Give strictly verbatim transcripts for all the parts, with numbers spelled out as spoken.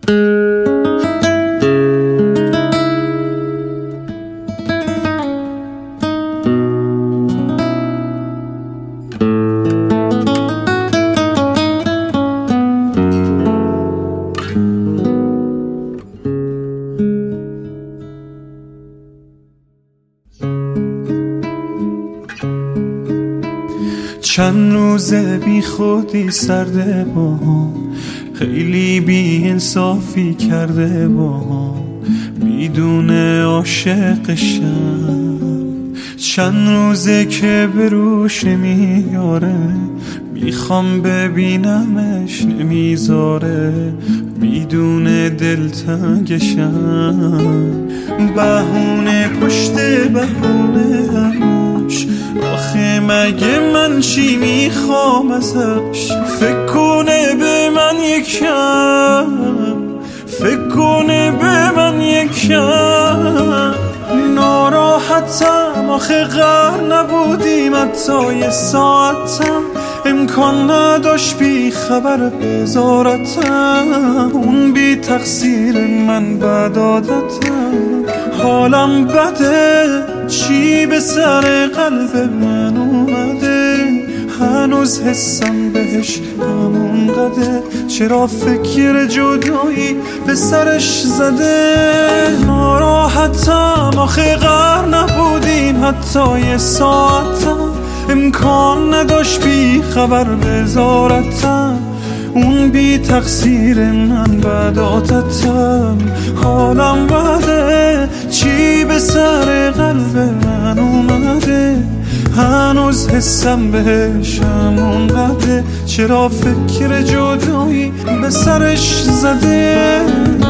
چند روزه بی خودی سرده با هم، خیلی بی انصافی کرده با هم، میدونه عاشقشم. چند روزه که به روش نمیاره، میخوام ببینمش نمیذاره، میدونه دلتنگشم. بهونه پشت بهونه همش، آخه مگه من چی میخوام ازش؟ فکر کنه به من یکم، فکر کنه به من یکم. ناراحتم آخه غر نبودیم حتی یه ساعتم، امکان نداشت بی خبر بذارتم. اون بی تقصیر من بد عادتم، حالم بده چی به سر قلب من اومده، هنوز حسم بهش همون قده، چرا فکر جدایی به سرش زده. ناراحتم آخه غر نبودیم حتی یه ساعتم، امکان نداشت بی خبر بذارتم. اون بی تقصیر من بد عادتم، حالم بده چی به سر قلب من اومده، هنوز حسم بهش همون قده، چرا فکر جدایی به سرش زده.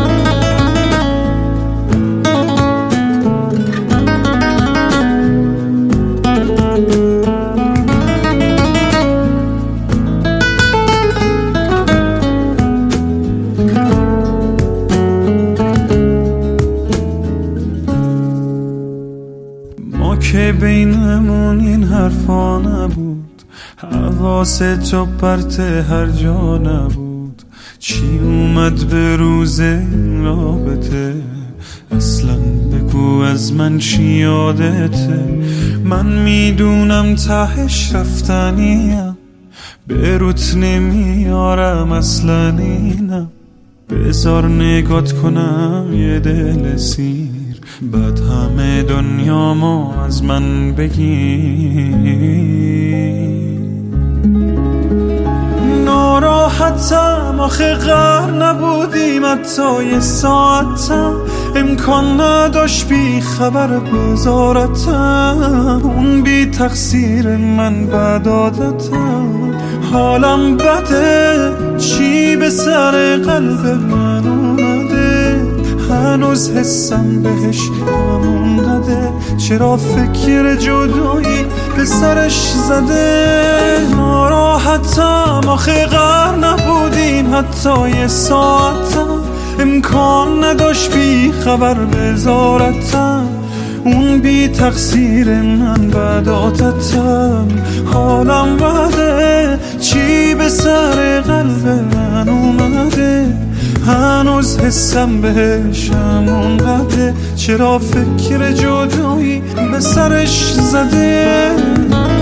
که بینمون این حرفا نبود، حواس تو پرت هر جا نبود. چی اومد به روز این رابطه؟ اصلا بگو از من چی یادته؟ من میدونم تهش رفتنیم، به روت نمیارم اصلا اینم. بذار نگات کنم یه دل سیر، بعد همه دنیامو از من بگیر. ناراحتم آخه غر نبودیم حتی یه ساعتم، امکان نداشت بی خبر بذارتم. اون بی تقصیر من بد عادتم، حالم بده چی به سر قلب من اومده، هنوز حسم بهش همون قده، چرا فکر جدایی به سرش زده. ناراحتم آخه غر نبودیم حتی یه ساعتم، امکان نداشت بی خبر بذارتم. اون بی تقصیر من بد عادتم، حالم بده چی به سر قلب من اومده، هنوز حسم بهش همون قده، چرا فکر جدایی به سرش زده.